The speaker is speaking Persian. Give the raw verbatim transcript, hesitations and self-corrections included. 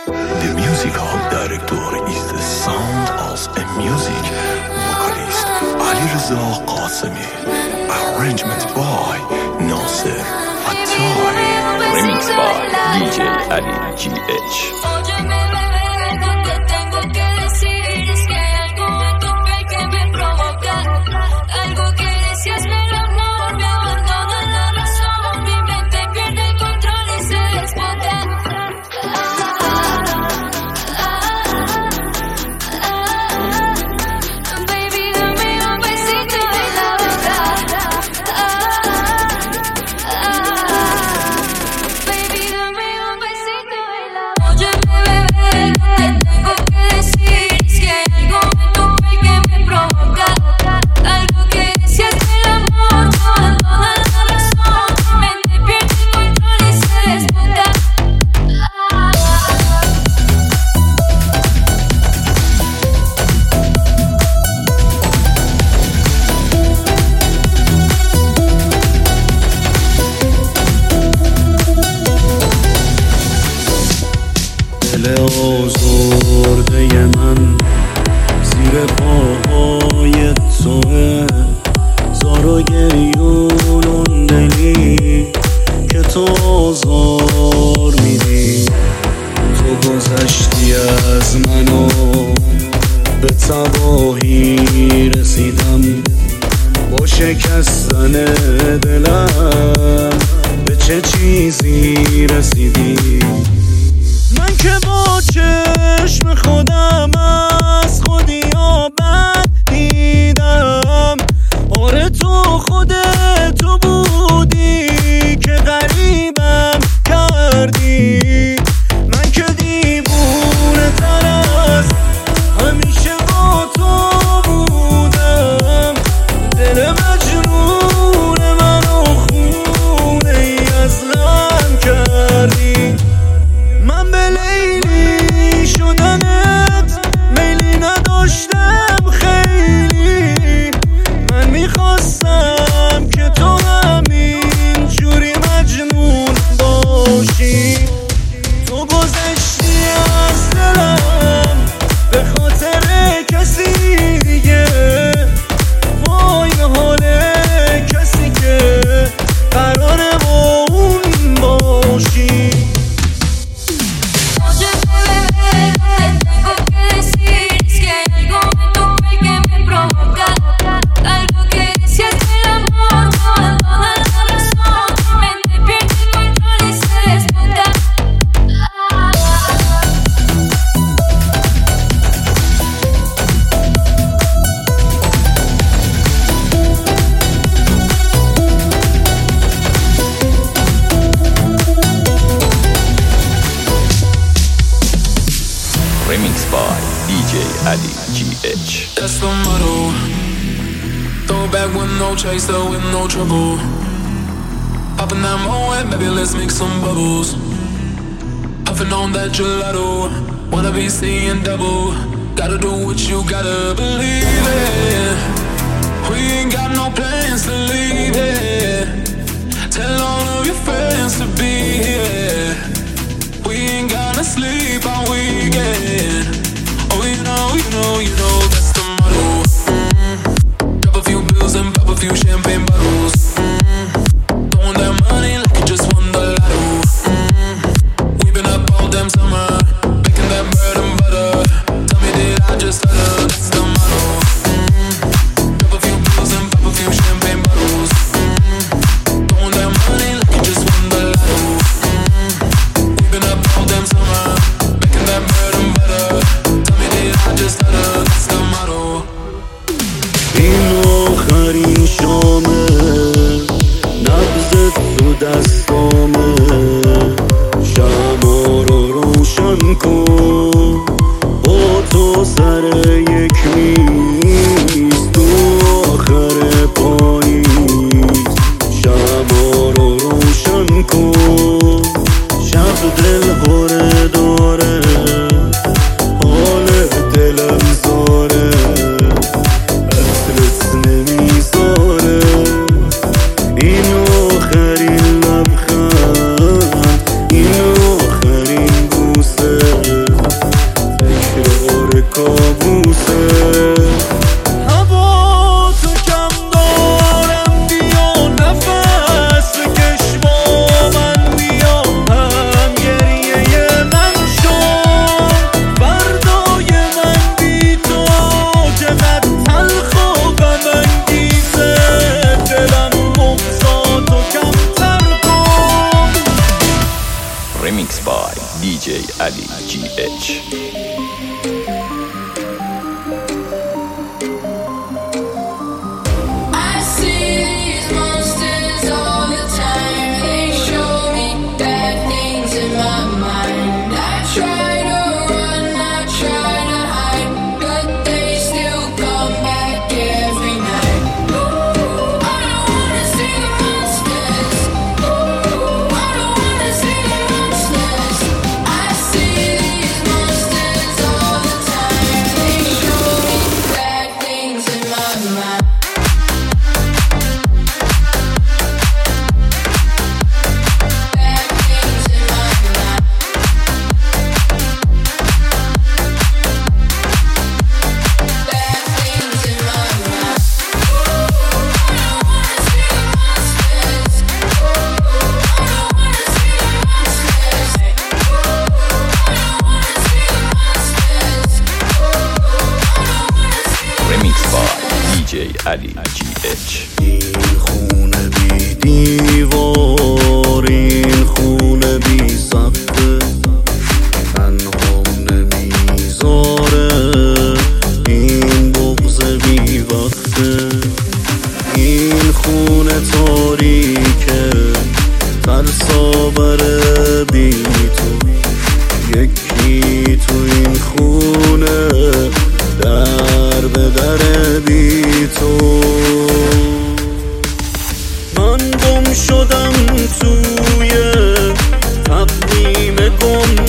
The musical director is the sound of a music vocalist Ali Reza Qasemi. Arrangement by Nasser Attai. Remix by D J Ali G H. آزرده من زیر پاهای توه، زار و گریون اون دلی که تو آزار میدی. تو گذشتی از منو به تباهی رسیدم، با شکستن دلم به چه چیزی رسیدی. من که با چشم خودم از خودی آبد دیدم، آره تو خودتو بودی که غریبم کردی. من که دیوونه تر از همیشه با تو بودم، دل مجنون منو خونه ای از غم کردی. من به لیلی شدنت میلی نداشتم خیلی، من میخواستم که تو همین جوری مجنون باشی. تو گذشتی از دلم به خاطر کسی دیگه، وای به حال کسی که قراره با اون باشی. Remix by D J Ali G H. That's the motto. Throw back with no chaser, with no trouble. Popping that moe, maybe let's make some bubbles. Puffing on that gelato, wanna be seeing double. Gotta do what you gotta believe it. We ain't got no plans to leave it. Tell all of your friends to be here. We ain't gonna sleep all weekend. Oh, you know, you know, you know that's the motto. Mm. Drop a few bills and pop a few champagne bottles. Mm. Throwing that money like you just won the lotto. Mm. We've been up all damn summer, making that bread and butter. Tell me, did I just stutter? That's the motto. Mm. Drop a few bills and pop a few champagne bottles. Mm. Throwing that money like you just won the lotto. Mm. We've been up all damn summer, making that bread and butter. Tell me, did I just stutter? That's the motto. این آخرین شامه، نبضت تو دستامه، شمع رو روشن کن با تو سر یک میز. تو آخر پاییز شمع رو روشن کن، شب دل هره داره، حال دلم زاره، عطرت نمیذاره. این آخرین لبخند، این آخرین بوسه. Remix by دی جی علی جی اچ. علی جی اچ. این خونه بی دیوار، این خونه بی سقف، تنهام نمیذاره این بغض بی وقته. این خونه تاریکه، ترسا بره بی تو، یکی تو این خونه در به در بی تو. من گم شدم توی تقویم گم